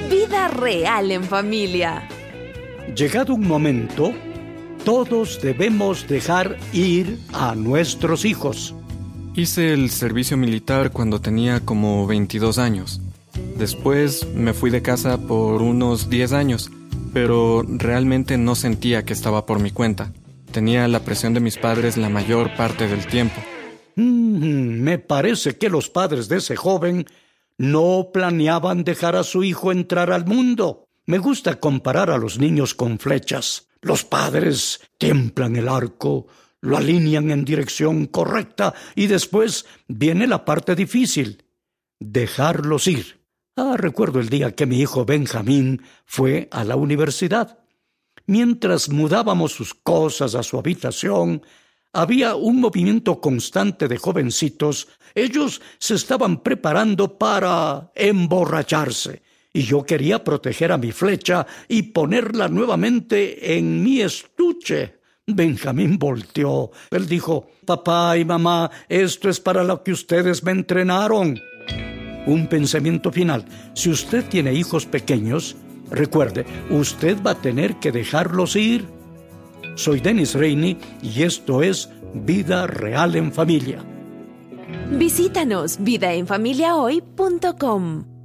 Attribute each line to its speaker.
Speaker 1: Vida real en familia.
Speaker 2: Llegado un momento, todos debemos dejar ir a nuestros hijos.
Speaker 3: Hice el servicio militar cuando tenía como 22 años. Después me fui de casa por unos 10 años, pero realmente no sentía que estaba por mi cuenta. Tenía la presión de mis padres la mayor parte del tiempo.
Speaker 2: Me parece que los padres de ese joven no planeaban dejar a su hijo entrar al mundo. Me gusta comparar a los niños con flechas. Los padres templan el arco, lo alinean en dirección correcta y después viene la parte difícil, dejarlos ir. Recuerdo el día que mi hijo Benjamín fue a la universidad. Mientras mudábamos sus cosas a su habitación, había un movimiento constante de jovencitos. Ellos se estaban preparando para emborracharse, y yo quería proteger a mi flecha y ponerla nuevamente en mi estuche. Benjamín volteó. Él dijo: «Papá y mamá, esto es para lo que ustedes me entrenaron». Un pensamiento final. Si usted tiene hijos pequeños, recuerde, usted va a tener que dejarlos ir. Soy Dennis Rainey y esto es Vida Real en Familia.
Speaker 1: Visítanos vidaenfamiliahoy.com.